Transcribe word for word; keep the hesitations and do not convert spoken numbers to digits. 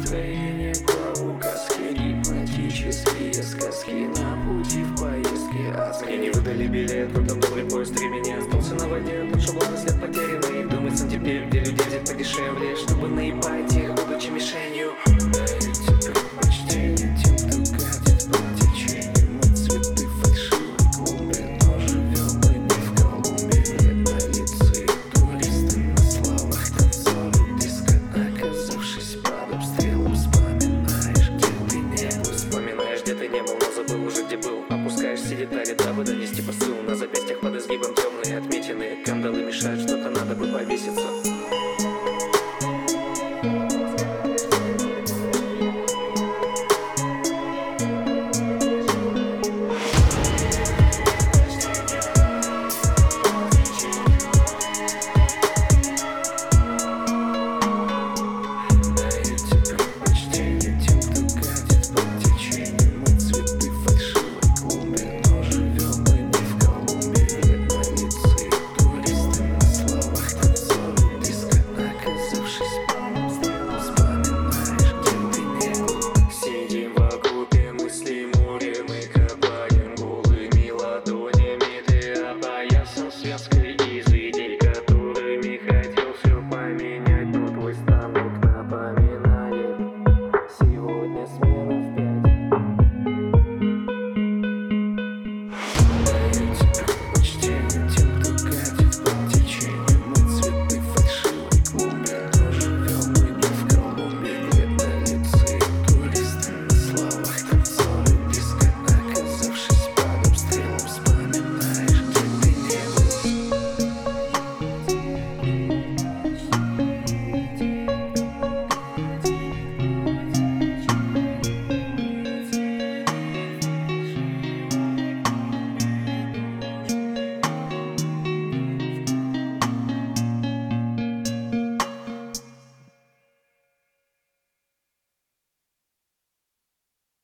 настроение по указке, гипнотические сказки на пути в поездке адской. Мне не выдали билет, но там добрый поезд ремени остался на воде. Тот шаблонный след потерянный. Думается теперь, где людей взять подешевле, чтобы наебать их